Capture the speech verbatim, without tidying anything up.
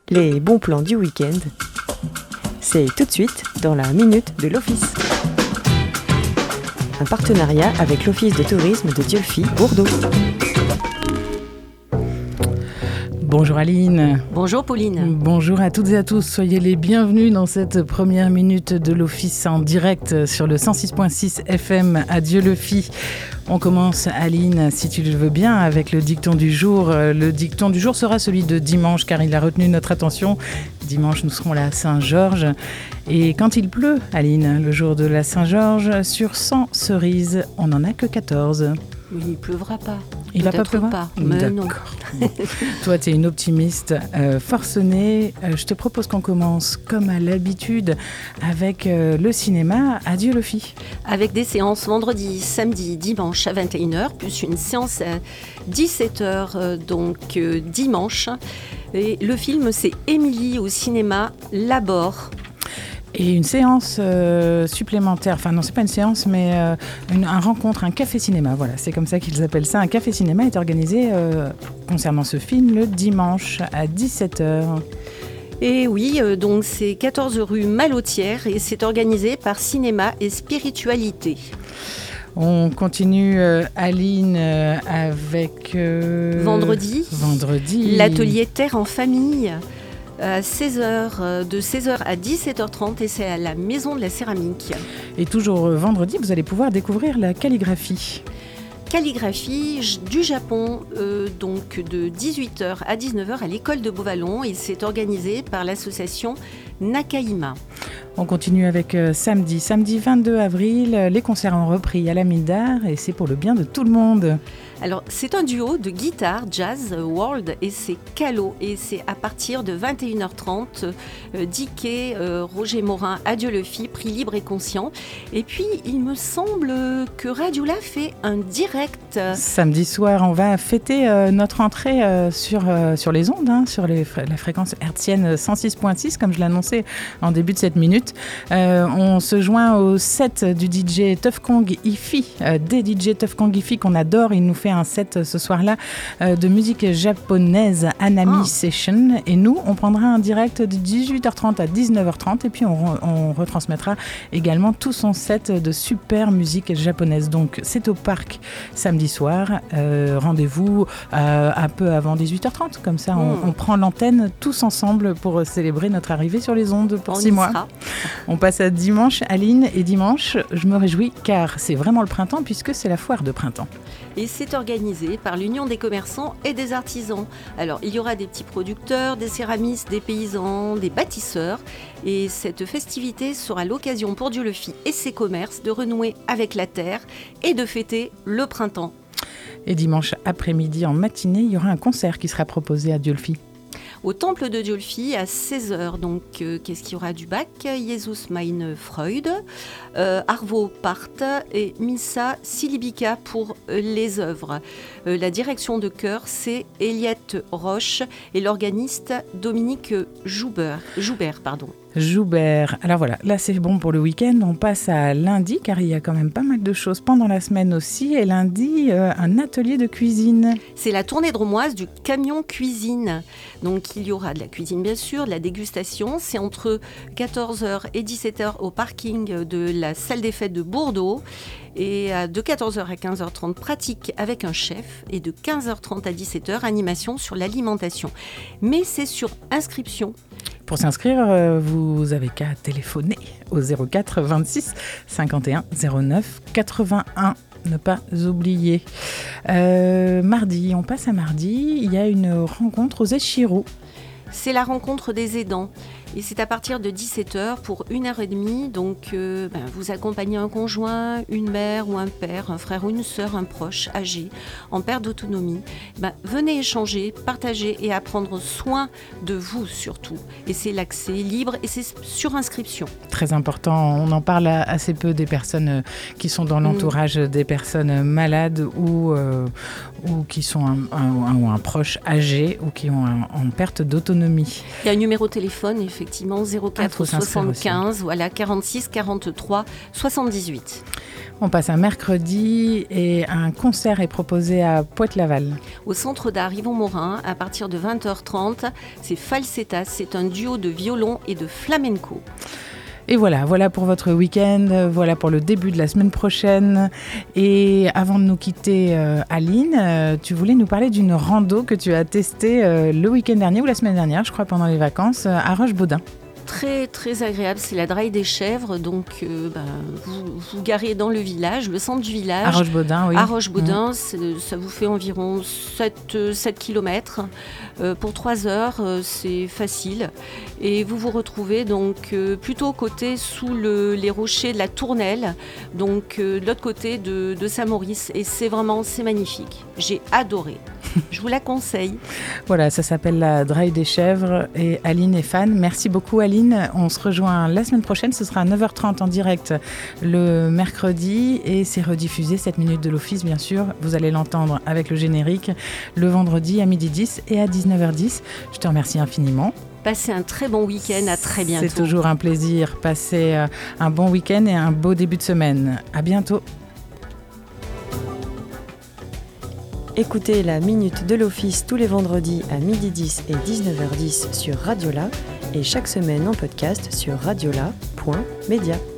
Les bons plans du week-end, c'est tout de suite dans la Minute de l'Office. Un partenariat avec l'Office de tourisme de Dieulefit, Bordeaux. Bonjour Aline. Bonjour Pauline. Bonjour à toutes et à tous. Soyez les bienvenus dans cette première minute de l'Office en direct sur le cent six virgule six F M à Dieulefit. On commence, Aline, si tu le veux bien, avec le dicton du jour. Le dicton du jour sera celui de dimanche, car il a retenu notre attention. Dimanche, nous serons à Saint-Georges. Et quand il pleut, Aline, le jour de la Saint-Georges, sur cent cerises, on n'en a que quatorze. Mais il ne pleuvra pas. Il va pas pleuvoir pas, mais D'accord. non. Bon. Toi, tu es une optimiste euh, forcenée. Euh, je te propose qu'on commence, comme à l'habitude, avec euh, le cinéma à Dieulefit. Avec des séances vendredi, samedi, dimanche à vingt et une heures, plus une séance à dix-sept heures, euh, donc euh, dimanche. Et le film, c'est Émilie au cinéma Labor. Et une séance euh, supplémentaire, enfin non, c'est pas une séance, mais euh, une un rencontre, un café-cinéma, voilà, c'est comme ça qu'ils appellent ça. Un café-cinéma est organisé euh, concernant ce film le dimanche à dix-sept heures. Et oui, euh, donc c'est quatorze rue Malotière et c'est organisé par Cinéma et Spiritualité. On continue, euh, Aline, euh, avec... Euh, Vendredi, Vendredi. l'atelier Terre en famille. À seize heures, de seize heures à dix-sept heures trente, et c'est à la Maison de la Céramique. Et toujours vendredi, vous allez pouvoir découvrir la calligraphie. Calligraphie du Japon, euh, donc de dix-huit heures à dix-neuf heures à l'école de Beauvallon. Il s'est organisé par l'association Nakaima. On continue avec euh, samedi. Samedi vingt-deux avril, euh, les concerts ont repris à la Mine d'Art et c'est pour le bien de tout le monde. Alors, c'est un duo de guitare, jazz, world, et c'est Calo. Et c'est à partir de vingt et une heures trente, euh, Dickey, euh, Roger Morin, à Dieulefit, prix libre et conscient. Et puis, il me semble que Radiola fait un direct. Samedi soir, on va fêter euh, notre entrée euh, sur, euh, sur les ondes, hein, sur les, la fréquence hertzienne cent six virgule six, comme je l'annonçais en début de cette minute. Euh, on se joint au set du D J Tuff Kong Ifi, euh, des D J Tuff Kong Ifi qu'on adore. Il nous fait un set ce soir-là euh, de musique japonaise, Anami oh. Session. Et nous, on prendra un direct de dix-huit heures trente à dix-neuf heures trente et puis on, on retransmettra également tout son set de super musique japonaise. Donc, c'est au parc samedi soir. Euh, rendez-vous euh, un peu avant dix-huit heures trente. Comme ça, on, mmh. on prend l'antenne tous ensemble pour célébrer notre arrivée sur les ondes pour on six mois. Sera. On passe à dimanche, Aline. Et dimanche, je me réjouis car c'est vraiment le printemps puisque c'est la foire de printemps. Et c'est organisé par l'Union des commerçants et des artisans. Alors, il y aura des petits producteurs, des céramistes, des paysans, des bâtisseurs. Et cette festivité sera l'occasion pour Dieulefit et ses commerces de renouer avec la terre et de fêter le printemps. Et dimanche après-midi, en matinée, il y aura un concert qui sera proposé à Dieulefit. Au temple de Dieulefit à seize heures. Donc, euh, qu'est-ce qu'il y aura du bac ? Jesus meine Freude, euh, Arvo Part et Missa Silibika pour euh, les œuvres. Euh, la direction de chœur, c'est Eliette Roche et l'organiste Dominique Joubert. Joubert pardon. Joubert. Alors voilà, là c'est bon pour le week-end. On passe à lundi car il y a quand même pas mal de choses pendant la semaine aussi. Et lundi, euh, un atelier de cuisine. C'est la tournée drômoise du camion cuisine. Donc il y aura de la cuisine bien sûr, de la dégustation. C'est entre quatorze heures et dix-sept heures au parking de la salle des fêtes de Bordeaux. Et de quatorze heures à quinze heures trente, pratique avec un chef. Et de quinze heures trente à dix-sept heures, animation sur l'alimentation. Mais c'est sur inscription. Pour s'inscrire, euh, vous avez qu'à téléphoner au zéro quatre vingt-six cinquante et un zéro neuf quatre-vingt-un. Ne pas oublier. Euh, mardi, on passe à mardi. Il y a une rencontre aux Échiraux. C'est la rencontre des aidants. Et c'est à partir de dix-sept heures pour une heure et demie. Donc, euh, ben, vous accompagnez un conjoint, une mère ou un père, un frère ou une sœur, un proche âgé, en perte d'autonomie. Ben, venez échanger, partager et apprendre soin de vous surtout. Et c'est l'accès libre et c'est sur inscription. Très important. On en parle assez peu des personnes qui sont dans l'entourage mmh. des personnes malades ou, euh, ou qui sont un, un, un, un proche âgé ou qui ont un, en perte d'autonomie. Il y a un numéro de téléphone, effectivement zéro quatre soixante-quinze, voilà, quarante-six quarante-trois soixante-dix-huit. On passe un mercredi et un concert est proposé à Pointe-Laval. Au Centre d'art Yvon Morin, à partir de vingt heures trente, c'est Falsettas, c'est un duo de violon et de flamenco. Et voilà, voilà pour votre week-end, voilà pour le début de la semaine prochaine. Et avant de nous quitter, euh, Aline, euh, tu voulais nous parler d'une rando que tu as testée euh, le week-end dernier ou la semaine dernière, je crois, pendant les vacances, euh, à Roche-Baudin. Très très agréable, c'est la Draille des Chèvres, donc euh, ben, vous vous garez dans le village, le centre du village. À Roche-Baudin, oui. À Roche-Baudin, mmh. ça vous fait environ sept kilomètres. Euh, pour trois heures, euh, c'est facile. Et vous vous retrouvez donc euh, plutôt côté sous le, les rochers de la Tournelle, donc euh, de l'autre côté de, de Saint-Maurice. Et c'est vraiment, c'est magnifique. J'ai adoré. Je vous la conseille. Voilà, ça s'appelle la Draille des Chèvres et Aline est fan. Merci beaucoup Aline. On se rejoint la semaine prochaine. Ce sera à neuf heures trente en direct le mercredi et c'est rediffusé sept minutes de l'office bien sûr. Vous allez l'entendre avec le générique le vendredi à midi dix et à dix-neuf heures dix. Je te remercie infiniment. Passez un très bon week-end. À très bientôt. C'est toujours un plaisir. Passez un bon week-end et un beau début de semaine. À bientôt. Écoutez la Minute de l'Office tous les vendredis à midi dix et dix-neuf heures dix sur Radiola et chaque semaine en podcast sur radiola point media.